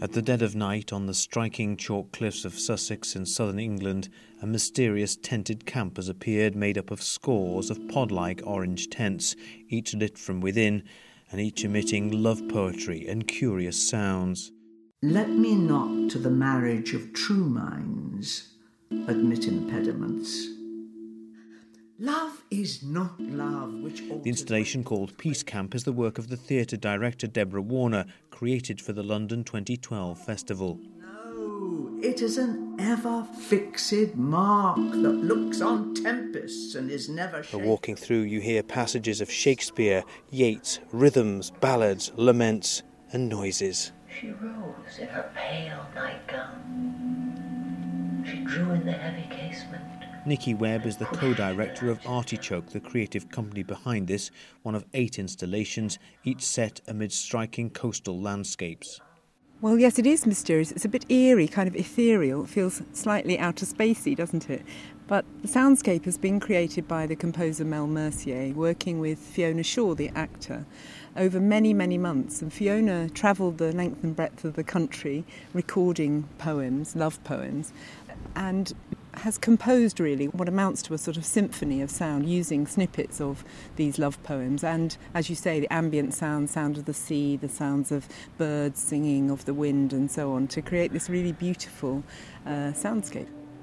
At the dead of night, on the striking chalk cliffs of Sussex in southern England, a mysterious tented camp has appeared made up of scores of pod-like orange tents, each lit from within, and each emitting love poetry and curious sounds. Let me not to the marriage of true minds admit impediments. Love is not love which alters... The installation, called Peace Camp, is the work of the theatre director Deborah Warner, created for the London 2012 festival. No, it is an ever-fixed mark that looks on tempests and is never shaken. Walking through, you hear passages of Shakespeare, Yeats, rhythms, ballads, laments and noises. She rose in her pale nightgown. She drew in the heavy casement. Nikki Webb is the co-director of Artichoke, the creative company behind this, one of 8 installations, each set amid striking coastal landscapes. Well, yes, it is mysterious. It's a bit eerie, kind of ethereal. It feels slightly outer spacey, doesn't it? But the soundscape has been created by the composer Mel Mercier, working with Fiona Shaw, the actor, over many, many months. And Fiona travelled the length and breadth of the country recording poems, love poems, and has composed really what amounts to a sort of symphony of sound using snippets of these love poems and, as you say, the ambient sound of the sea, the sounds of birds singing, of the wind and so on, to create this really beautiful soundscape.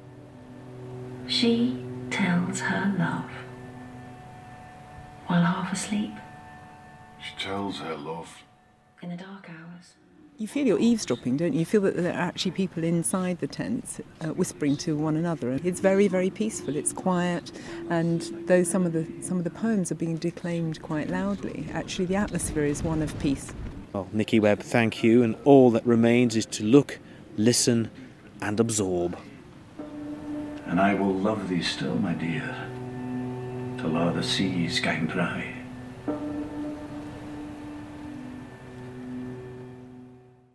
She tells her love while half asleep. She tells her love in the dark hours. You feel you're eavesdropping, don't you? You feel that there are actually people inside the tents whispering to one another. It's very, very peaceful. It's quiet, and though some of the poems are being declaimed quite loudly, actually the atmosphere is one of peace. Well, Nikki Webb, thank you, and all that remains is to look, listen, and absorb. And I will love thee still, my dear, till all the seas gang dry.